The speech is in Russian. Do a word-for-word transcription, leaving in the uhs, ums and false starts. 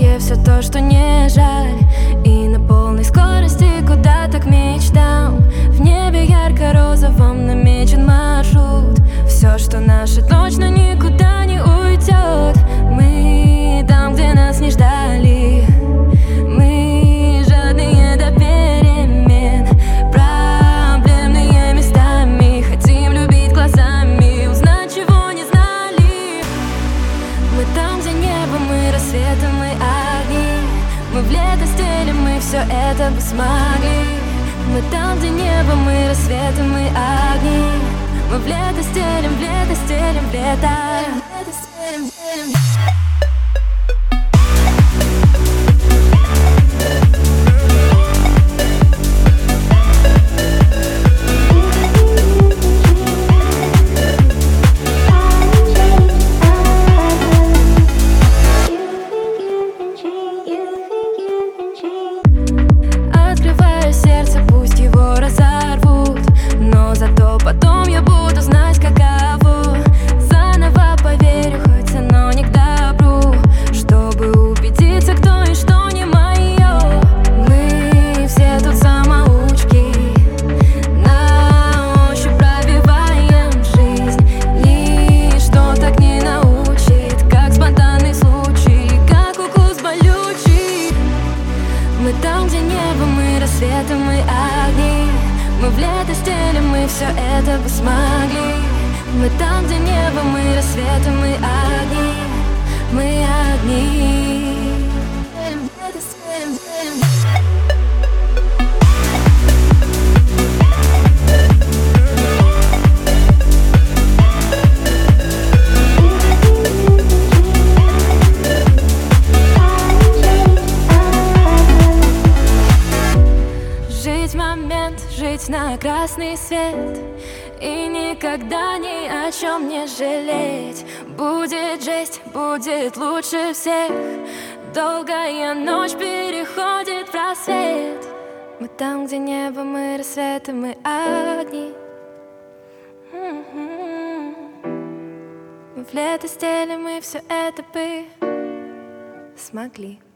себе все то, что не жаль, и на полной скорости куда-то к мечтам. В небе ярко-розовом намечен маршрут. Все, что наше, точно никуда не уйдет. Мы там, где нас не ждали. Мы жадные до перемен, проблемные местами. Хотим любить глазами, узнать, чего не знали. Мы там, где небо, мы рассветы, мы огни. Мы в лето стелим, мы все это бы смогли. Мы там, где небо, мы рассветы, мы огни. Мы в лето стелим, в лето стелим, в лето. Лето стелим, стелим. Открываю сердце, пусть его разорвут, но зато потом я буду знать, каково. Заново поверю, хоть ценой не к добру, чтобы убедиться, кто и что не мое. Мы все тут самоучки, на ощупь пробиваем жизнь. Ничто так не научит, как спонтанный случай, как укус болючий. Мы там, где небо, мы рассветы, мы огни. Мы в лето стелим, мы все это бы смогли. Мы там, где небо, мы рассветы, мы огни. Мы огни. Стелим, лето стелим, стелим. Жить момент, жить на красный свет, и никогда ни о чем не жалеть. Будет жесть, будет лучше всех. Долгая ночь переходит в рассвет. Мы там, где небо, мы рассветы, мы огни. Мы в лето стелим, мы все это бы смогли.